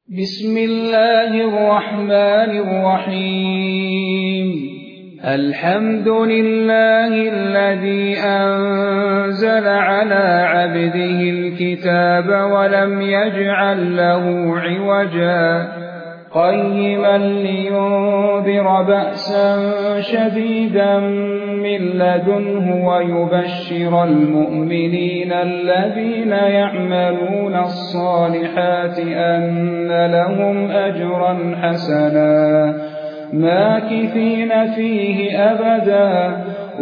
بسم الله الرحمن الرحيم الحمد لله الذي أنزل على عبده الكتاب ولم يجعل له عوجا قيما لينذر بأسا شديدا من لدنه ويبشر المؤمنين الذين يعملون الصالحات أن لهم أجرا حسنا ماكثين فيه أبدا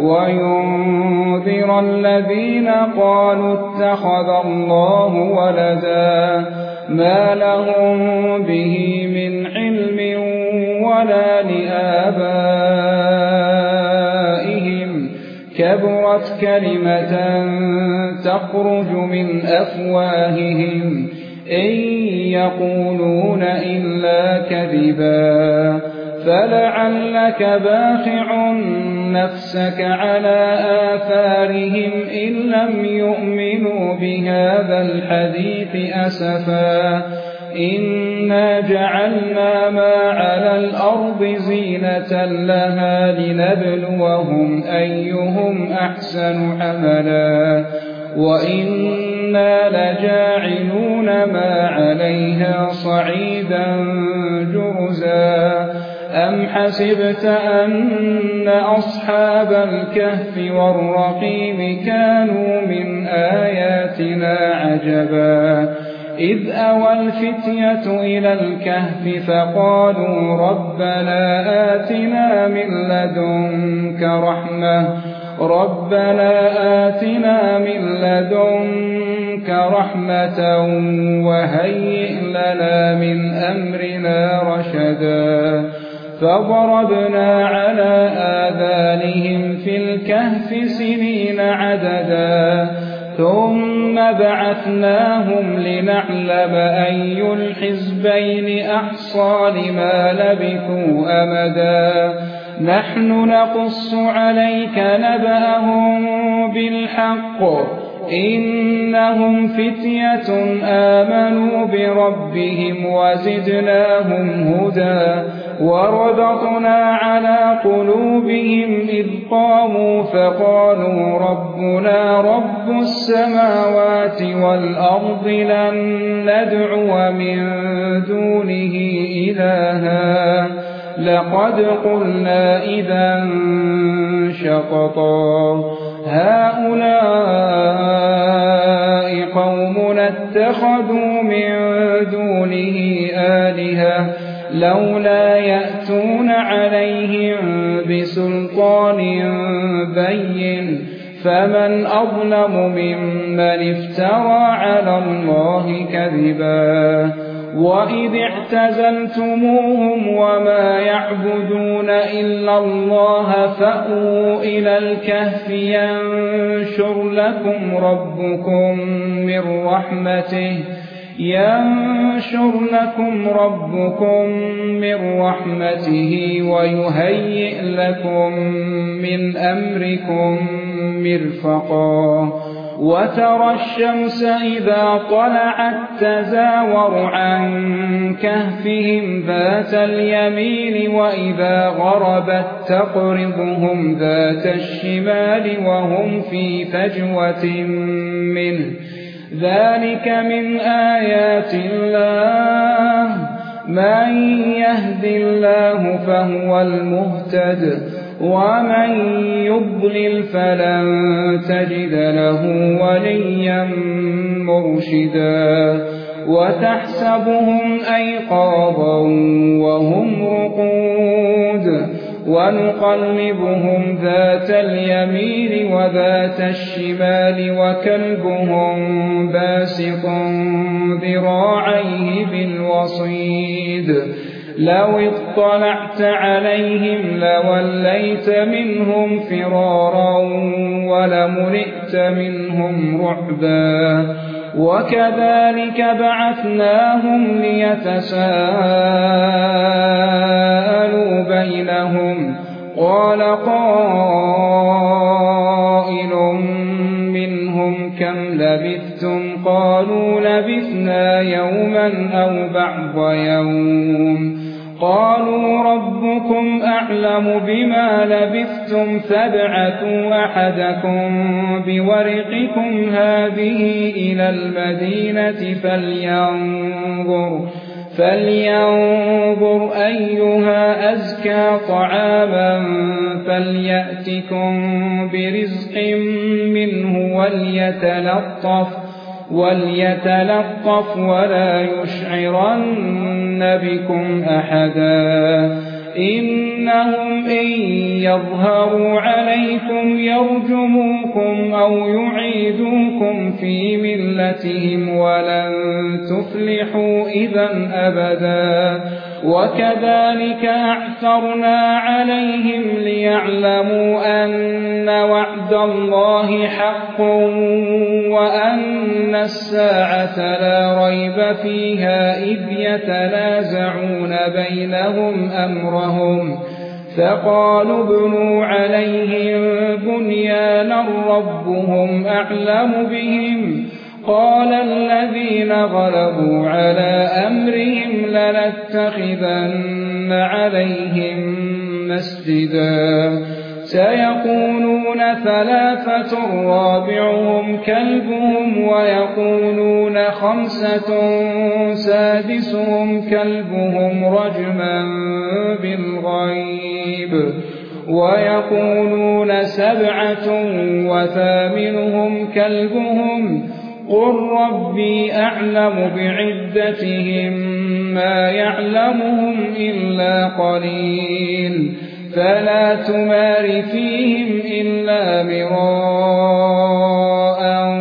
وينذر الذين قالوا اتخذ الله ولدا ما لهم به من علم ولا لآبائهم كبرت كلمة تخرج من أفواههم إن يقولون إلا كذبا فلعلك باخع نفسك على آثارهم إن لم يؤمنوا بهذا الحديث أسفا إنا جعلنا ما على الأرض زينة لها لنبلوهم أيهم أحسن عملا وإنا لجاعلون ما عليها صعيدا جرزا أم حسبت أن أصحاب الكهف والرقيم كانوا من آياتنا عجبا إذ أوى الفتية إلى الكهف فقالوا ربنا آتنا من لدنك رحمة وهيئ لنا من أمرنا رشدا فضربنا على آذانهم في الكهف سنين عددا ثم بعثناهم لنعلم أي الحزبين أحصى لما لبثوا أمدا نحن نقص عليك نبأهم بالحق إنهم فتية آمنوا بربهم وزدناهم هدى وربطنا على قلوبهم إذ قاموا فقالوا ربنا رب السماوات والأرض لن ندعو من دونه إلها لقد قلنا إذا شططا هؤلاء قومنا اتخذوا من دونه آلهة لولا يأتون عليهم بسلطان بين فمن أظلم ممن افترى على الله كذبا وإذ اعتزلتموهم وما يعبدون إلا الله فأووا إلى الكهف ينشر لكم ربكم من رحمته ويهيئ لكم من أمركم مرفقا وترى الشمس إذا طلعت تزاور عن كهفهم ذات اليمين وإذا غربت تقرضهم ذات الشمال وهم في فجوة منه ذلك من آيات الله من يهد الله فهو المهتد ومن يضلل فلن تجد له وليا مرشدا وتحسبهم أيقاظا وهم رقود ونقلبهم ذات اليمين وذات الشمال وكلبهم باسط ذراعيه بالوصيد لو اطلعت عليهم لوليت منهم فرارا ولملئت منهم رعبا وكذلك بعثناهم ليتساءلوا بينهم قال قائل منهم كم لبثتم لبثتم قالوا لبثنا يوما أو بعض يوم قالوا ربكم أعلم بما لبثتم فابعثوا أحدكم بورقكم هذه إلى المدينة فلينظر أيها أزكى طعاما فليأتكم برزق منه وليتلطف ولا يشعرن بكم أحدا إنهم إن يظهروا عليكم يرجموكم أو يعيدوكم في ملتهم ولن تفلحوا إذا أبدا وكذلك أعثرنا عليهم ليعلموا أن وعد الله حق وأن الساعة لا ريب فيها إذ يتنازعون بينهم أمرهم فقالوا ابنوا عليهم بنيانا ربهم أعلم بهم قال الذين غلبوا على أمرهم لنتخذن عليهم مسجدا سيقولون ثلاثة رابعهم كلبهم ويقولون خمسة سادسهم كلبهم رجما بالغيب ويقولون سبعة وثامنهم كلبهم قل ربي أعلم بعدتهم ما يعلمهم إلا قليل فلا تمار فيهم إلا مراء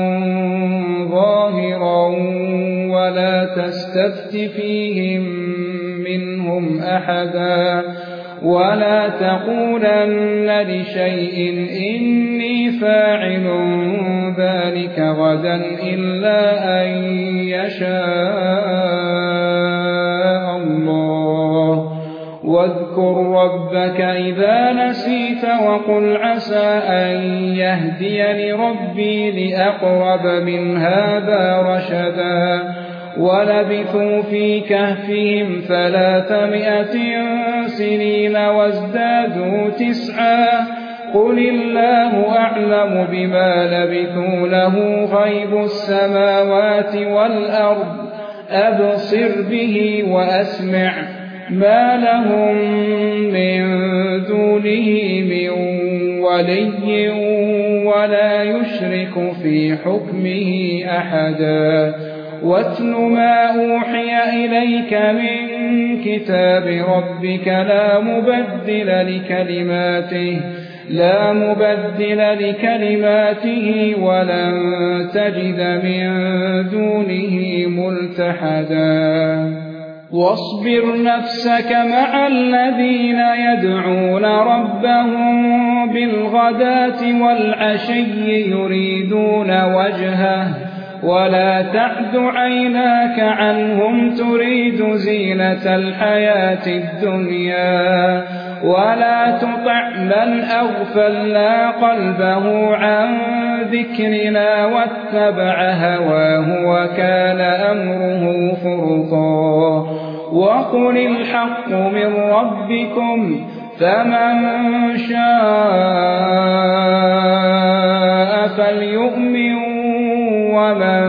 ظاهرا ولا تستفت فيهم منهم أحدا ولا تقولن لشيء إني فاعل ذلك غدا إلا أن يشاء الله واذكر ربك إذا نسيت وقل عسى أن يهديني ربي لأقرب من هذا رشدا ولبثوا في كهفهم 300 سنين وازدادوا 9 قل الله أعلم بما لبثوا له غيب السماوات والأرض أبصر به وأسمع ما لهم من دونه من ولي ولا يشرك في حكمه أحدا واتل ما أوحي إليك من كتاب ربك لا مبدل لكلماته ولن تجد من دونه ملتحدا واصبر نفسك مع الذين يدعون ربهم بالغداة والعشي يريدون وجهه ولا تعد عيناك عنهم تريد زينة الحياة الدنيا ولا تطع من أغفلنا قلبه عن ذكرنا واتبع هواه وكان أمره فرطا وقل الحق من ربكم فمن شاء فليؤمن ومن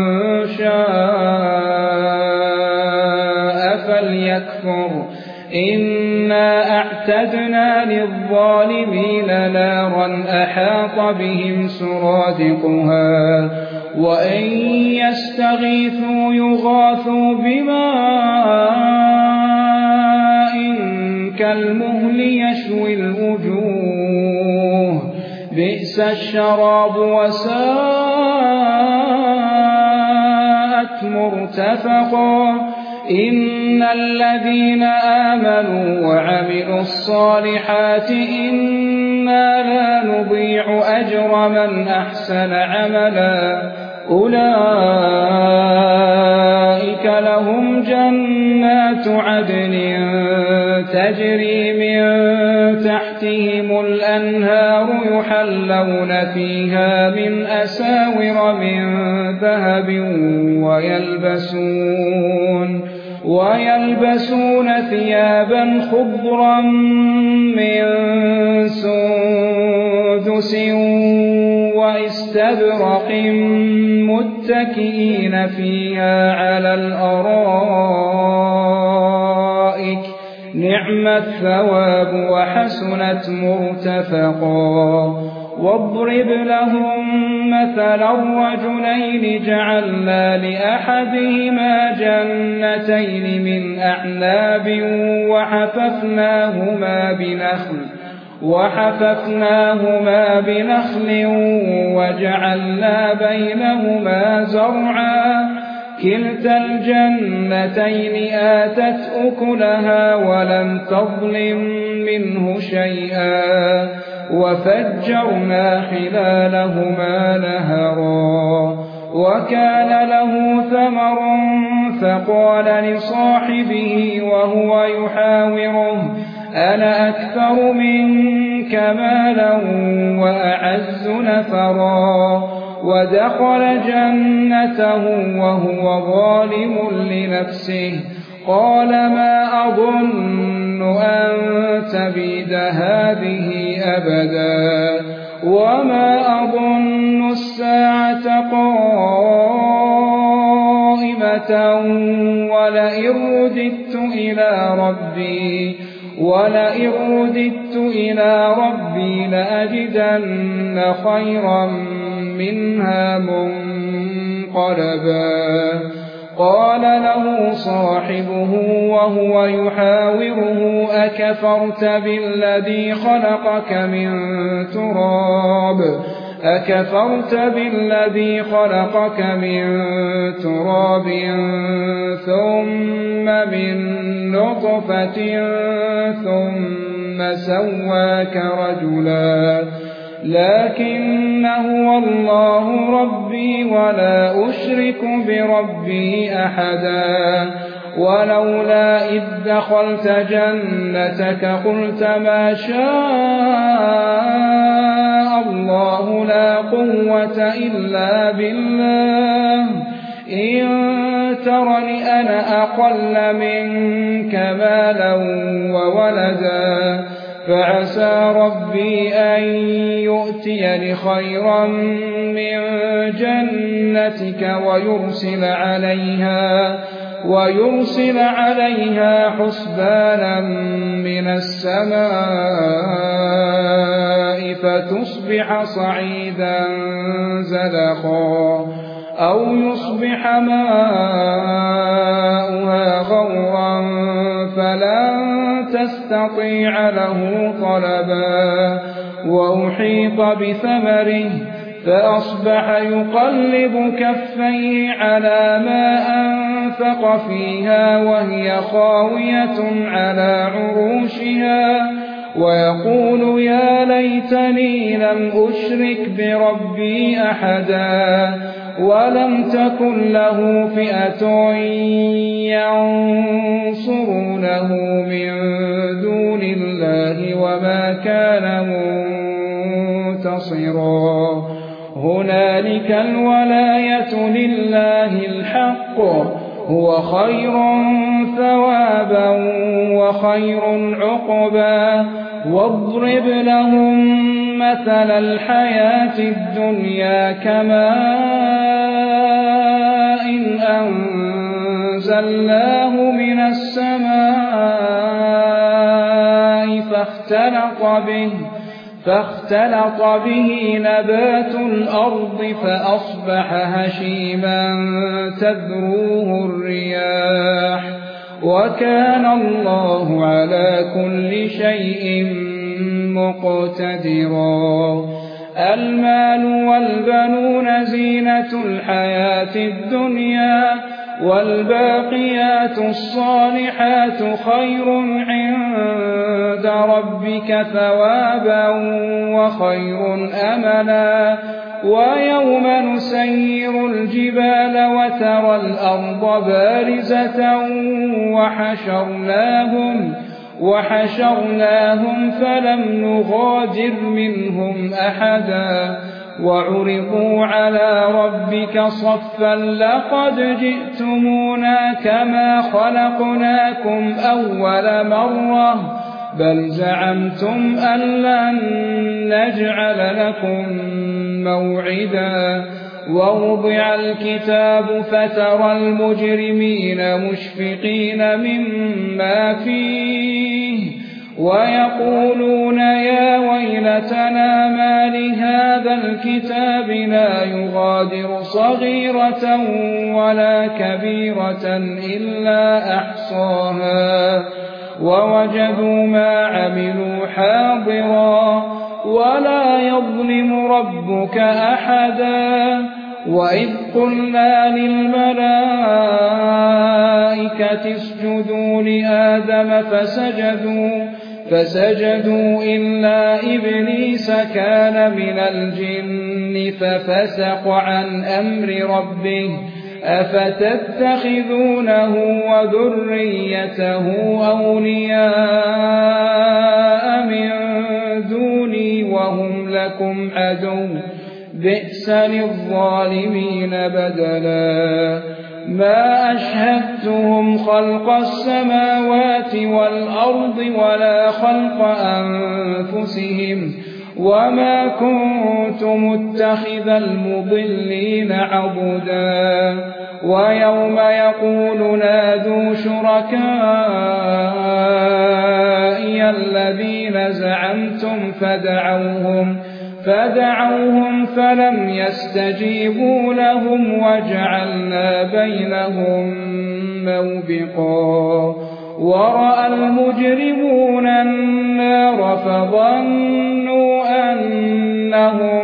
شاء فليكفر إنا أعتدنا للظالمين نارا أحاط بهم سرادقها وإن يستغيثوا يغاثوا بماء كالمهل يشوي الوجوه بئس الشراب وساءت مرتفقا إن الذين آمنوا وعملوا الصالحات إنا لا نضيع أجر من أحسن عملا أولئك لهم جنات عدن تجري من تحتهم الأنهار يحلون فيها من أساور من ذهب ويلبسون ثيابا خضرا من سندس واستبرق متكئين فيها على الأرائك نعم الثواب وحسنت مرتفقا واضرب لهم مثلا الرجلين جعلنا لأحدهما جنتين من أعناب وحففناهما بنخل وجعلنا بينهما زرعا كلتا الجنتين آتت أكلها ولم تظلم منه شيئا وفجرنا خلالهما نهرا وكان له ثمر فقال لصاحبه وهو يحاوره أنا أكثر منك مالا وأعز نفرا ودخل جنته وهو ظالم لنفسه قال ما أظن أن تبيد هذه أبدا وما أظن الساعة قائمة ولئن رددت إلى ربي لأجدن خيرا منها منقلبا قال له صاحبه وهو يحاوره أكفرت بالذي خلقك من تراب ثم من نطفة ثم سواك رجلا لكن هو الله ربي ولا أشرك بربي أحدا ولولا إذ دخلت جنتك قلت ما شاء الله لا قوة إلا بالله إن ترني أنا أقل منك مالا وولدا فعسى ربي أن يؤتيني خيرا من جنتك ويرسل عليها حسبانا من السماء فتصبح صعيدا زلقا أو يصبح ماؤها غورا فلن تستطيع له طلبا وأحيط بثمره فأصبح يقلب كفيه على ما أنفق فيها وهي خاوية على عروشها ويقول يا ليتني لم أشرك بربي أحدا ولم تكن له فئة ينصرونه من دون الله وما كان منتصرا هنالك الولاية لله الحق هو خير ثوابا وخير عقبا واضرب لهم مثل الحياة الدنيا كماء أنزلناه من السماء فاختلط به نبات الأرض فأصبح هشيما تذروه الرياح وكان الله على كل شيء مقتدرا المال والبنون زينة الحياة الدنيا والباقيات الصالحات خير عند ربك ثوابا وخير أملا ويوم نسير الجبال وترى الأرض بارزة وحشرناهم فلم نغادر منهم أحدا وعرضوا على ربك صفا لقد جئتمونا كما خلقناكم أول مرة بل زعمتم أن لن نجعل لكم موعدا ووضع الكتاب فترى المجرمين مشفقين مما فيه ويقولون يا ويلتنا ما لهذا الكتاب لا يغادر صغيرة ولا كبيرة إلا أحصاها ووجدوا ما عملوا حاضرا ولا يظلم ربك أحدا وإذ قلنا للملائكة اسجدوا لآدم فسجدوا إلا إبليس كان من الجن ففسق عن أمر ربه أفتتخذونه وذريته أولياء من دوني وهم لكم عدو بئس للظالمين بدلا ما أشهدتهم خلق السماوات والأرض ولا خلق أنفسهم وما كنت متخذ المضلين عضدا ويوم يقول نادوا شركائي الذين زعمتم فدعوهم فلم يستجيبوا لهم وجعلنا بينهم موبقا ورأى المجرمون النار فظنوا أنهم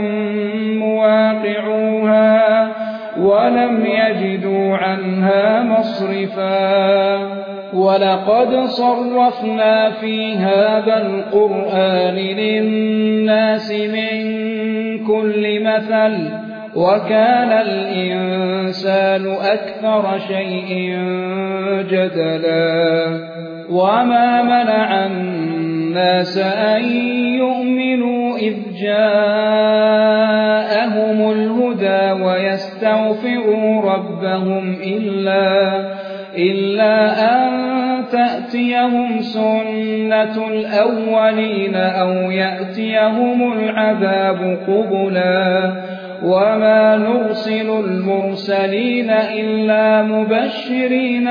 مواقعوها ولم يجدوا عنها مصرفا ولقد صرفنا في هذا القرآن للناس من كل مثل وكان الإنسان أكثر شيء جدلا وما منع الناس أن يؤمنوا إذ جاءهم الهدى ويستغفروا ربهم إلا أن تأتيهم سنة الأولين أو يأتيهم العذاب قبلا وما نرسل المرسلين إلا مبشرين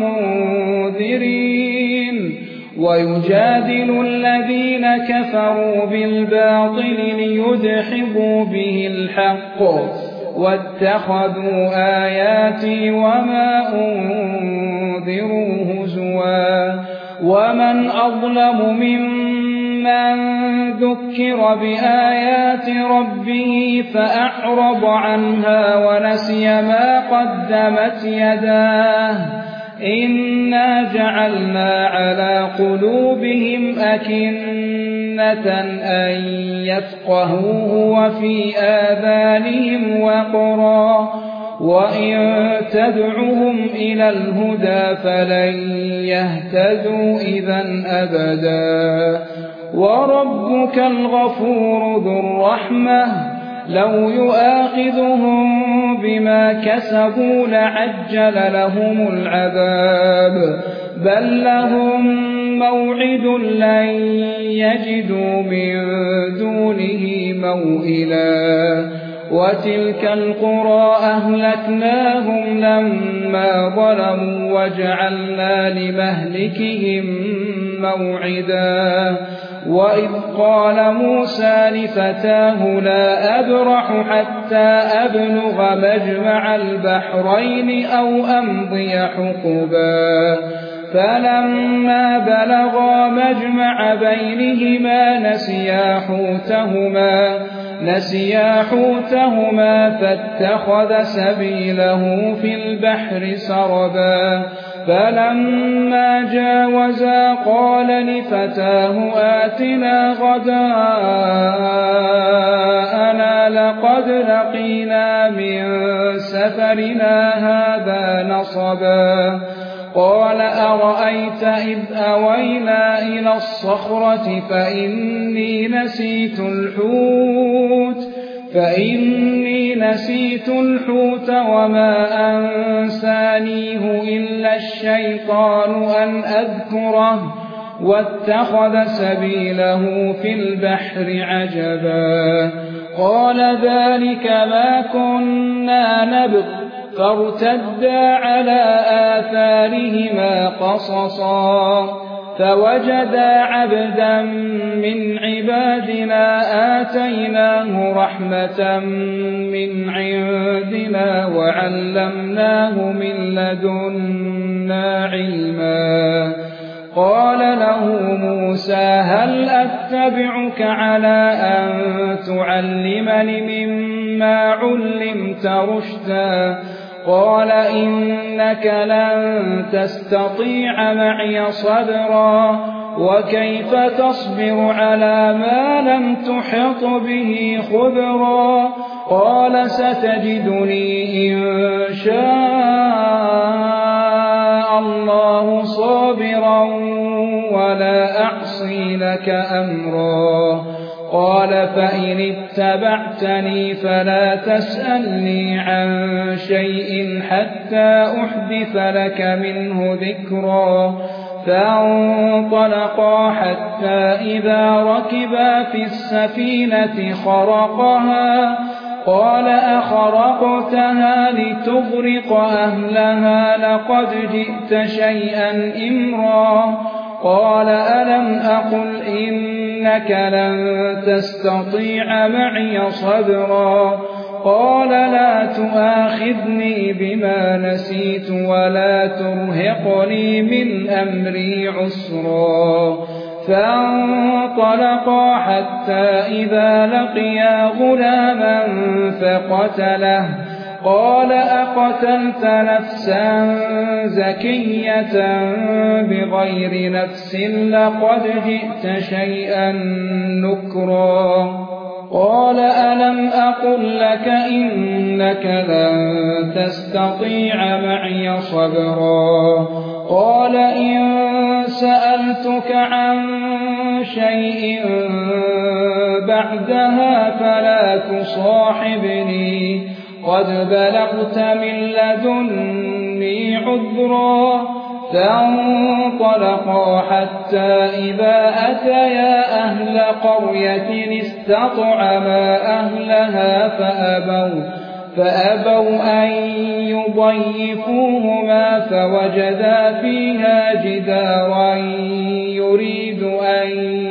ومنذرين ويجادل الذين كفروا بالباطل ليدحضوا به الحق واتخذوا آياتي وما أنذروا هزوا ومن أظلم ممن ذكر بآيات ربه فأعرض عنها ونسي ما قدمت يداه إنا جعلنا على قلوبهم أكنة أن يفقهوه وفي آذانهم وقرا وإن تدعهم إلى الهدى فلن يهتدوا إذا أبدا وربك الغفور ذو الرحمة لو يؤاخذهم بما كسبوا لعجل لهم العذاب بل لهم موعد لن يجدوا من دونه موئلا وتلك القرى أهلكناهم لما ظلموا وجعلنا لمهلكهم موعدا وإذ قال موسى لفتاه لا أبرح حتى أبلغ مجمع البحرين أو أمضي حقبا فلما بلغا مجمع بينهما نسيا حوتهما فاتخذ سبيله في البحر سربا فلما جاوزا قال لفتاه آتنا غداءنا لقد لقينا من سفرنا هذا نصبا قال أرأيت إذ أوينا إلى الصخرة فإني نسيت الحوت وما أنسانيه إلا الشيطان أن أذكره واتخذ سبيله في البحر عجبا قال ذلك ما كنا نبغ فارتدا على آثارهما قصصا فوجدا عبدا من عبادنا آتيناه رحمة من عندنا وعلمناه من لدنا علما قال له موسى هل أتبعك على أن تعلمني مما علمت رشدا قال إنك لن تستطيع معي صبرا وكيف تصبر على ما لم تحط به خبرا قال ستجدني إن شاء الله صابرا ولا أعصي لك أمرا قال فإن اتبعتني فلا تسألني عن شيء حتى أحدث لك منه ذكرا فانطلقا حتى إذا ركبا في السفينة خرقها قال أخرقتها لتغرق أهلها لقد جئت شيئا إمرا قال ألم أقل إنك لن تستطيع معي صبرا قال لا تؤاخذني بما نسيت ولا ترهقني من أمري عسرا فانطلقا حتى إذا لقيا غلاما فقتله قال أقتلت نفسا زكية بغير نفس لقد جئت شيئا نكرا قال ألم أقل لك إنك لن تستطيع معي صبرا قال إن سألتك عن شيء بعدها فلا تصاحبني قد بلغت من لدني عذرا فانطلقا حتى إذا أتيا أهل قرية استطعما أهلها فأبوا أن يضيفوهما فوجدا فيها جدارا يريد أن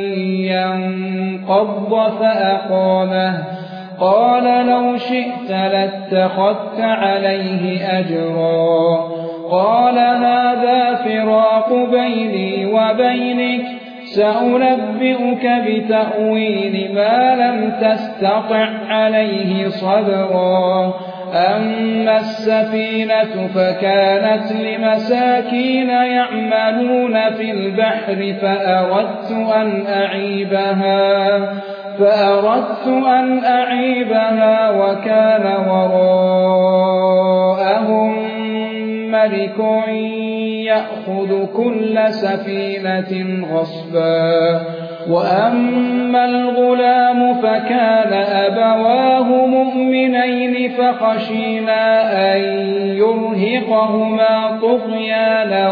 ينقض فأقامه قال لو شئت لاتخذت عليه أجرا قال هذا فراق بيني وبينك سأنبئك بتأويل ما لم تستطع عليه صبرا أما السفينة فكانت لمساكين يعملون في البحر فأردت أن أعيبها وكان وراءهم ملك يأخذ كل سفينة غصبا وأما الغلام فكان أبواه مؤمنين فخشينا أن يرهقهما طغيانا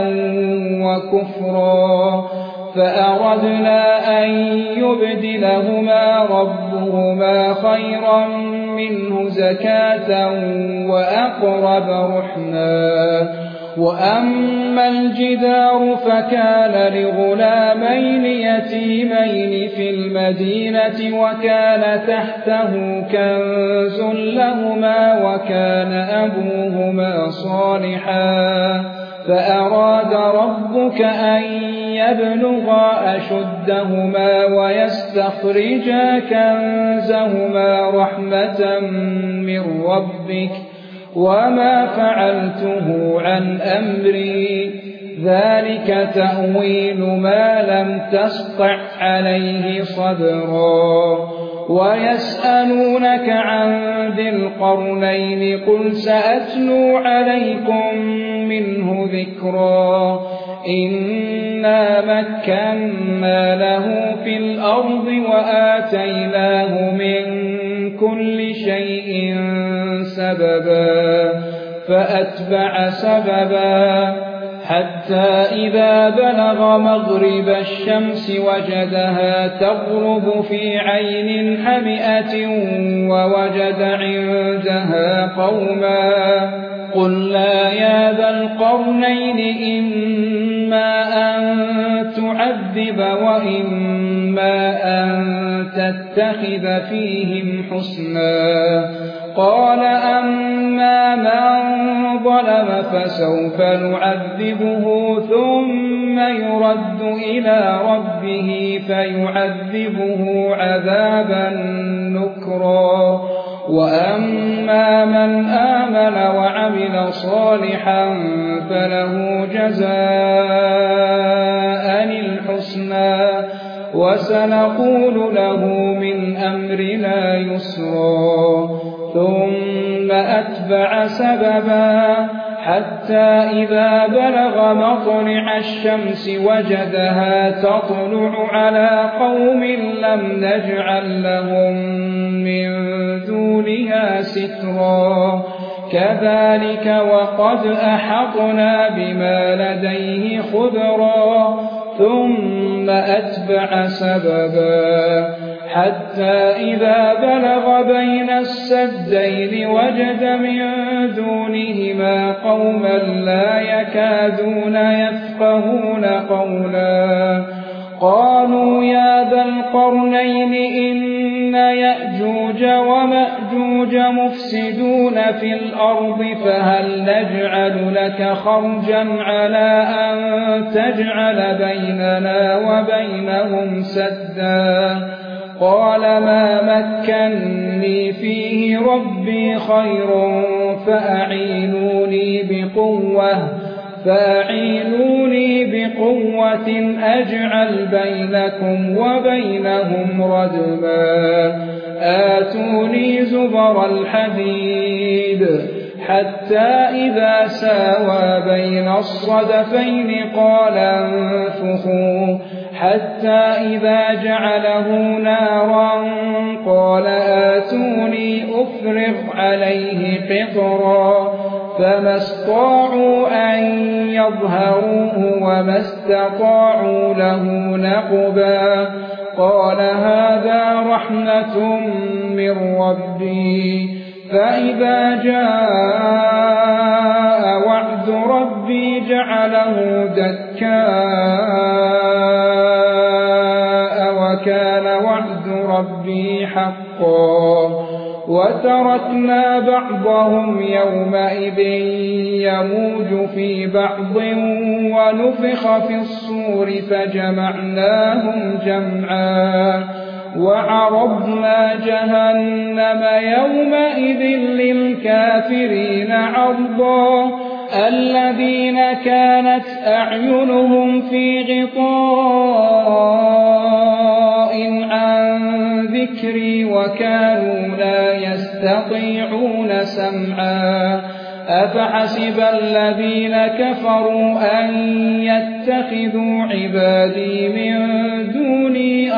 وكفرا فأردنا أن يبدلهما ربهما خيرا منه زكاة وأقرب رحما وأما الجدار فكان لغلامين يتيمين في المدينة وكان تحته كنز لهما وكان أبوهما صالحا فأراد ربك أن يبلغا أشدهما ويستخرجا كنزهما رحمة من ربك وما فعلته عن أمري ذلك تأويل ما لم تسطع عليه صبرا ويسألونك عن ذي القرنين قل سأتلو عليكم منه ذكرا إنا مكنا له في الأرض وآتيناه من كل شيء سببا فأتبع سببا حتى إذا بلغ مغرب الشمس وجدها تغرب في عين حمئة ووجد عندها قوما قلنا يا ذا القرنين إما أن تعذب وإما أن تتخذ فيهم حسنا قال أما من ظلم فسوف نعذبه ثم يرد إلى ربه فيعذبه عذابا نكرا وأما من آمن وعمل صالحا فله جزاء الحسنى وسنقول له من أمرنا يسرا ثم أتبع سببا حتى إذا بلغ مطلع الشمس وجدها تطلع على قوم لم نجعل لهم من دونها سترا كذلك وقد أحطنا بما لديه خبرا ثم أتبع سببا حتى إذا بلغ بين السدين وجد من دونهما قوما لا يكادون يفقهون قولا قالوا يا ذا القرنين إن يأجوج ومأجوج مفسدون في الأرض فهل نجعل لك خرجا على أن تجعل بيننا وبينهم سدا قال ما مكنني فيه ربي خير فأعينوني بقوة أجعل بينكم وبينهم ردما آتوني زبر الحديد حتى إذا ساوى بين الصدفين قال انفخوا حتى إذا جعله نارا قال آتوني أفرغ عليه قطرا فما استطاعوا أن يظهروه وما استطاعوا له نقبا قال هذا رحمة من ربي فإذا جاء وعد ربي جعله دكاء وكان وعد ربي حقا وتركنا بعضهم يومئذ يموج في بعض ونفخ في الصور فجمعناهم جمعا وعرضنا جهنم يومئذ للكافرين عرضا الذين كانت أعينهم في غطاء عن ذكري وكانوا لا يستطيعون سمعا أفحسب الذين كفروا أن يتخذوا عبادي من دوني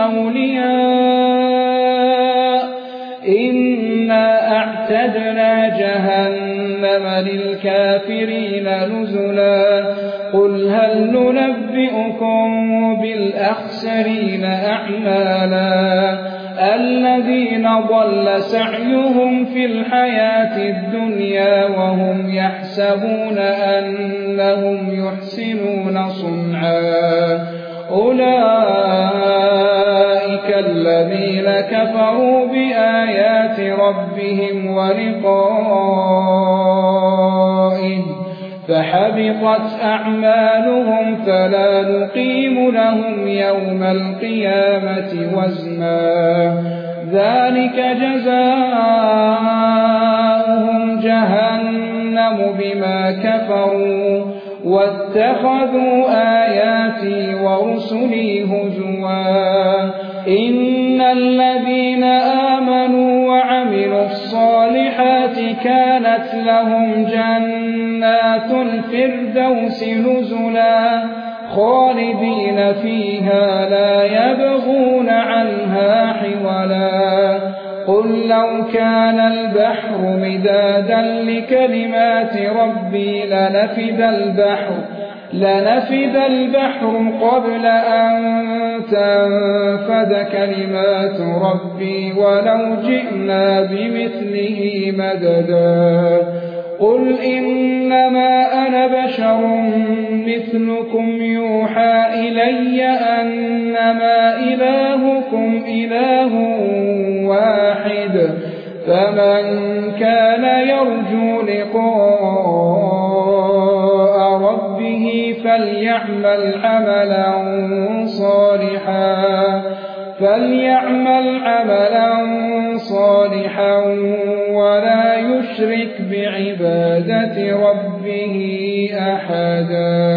أولياء إنا أعتدنا جهنم للكافرين نزلا قل هل ننبئكم بالأخسرين أعمالا الذين ضل سعيهم في الحياة الدنيا وهم يحسبون أنهم يحسنون صنعا أولئك الذين كفروا بآيات ربهم ولقائه فحبطت أعمالهم فلا نقيم لهم يوم القيامة وزنا ذلك جزاؤهم جهنم بما كفروا واتخذوا آياتي ورسلي هزوا إن الذين آمنوا وعملوا الصالحات كانت لهم جنات الفردوس نزلا خالدين فيها لا يبغون عنها حولا قل لو كان البحر مدادا لكلمات ربي لنفد البحر قبل أن تنفد كلمات ربي ولو جئنا بمثله مددا قل إنما أنا بشر مثلكم يوحى إلي أنما إلهكم إله واحد فمن كان يرجو لقاء ربه فليعمل عملا صالحا ولا يشرك بعبادة ربه أحدا.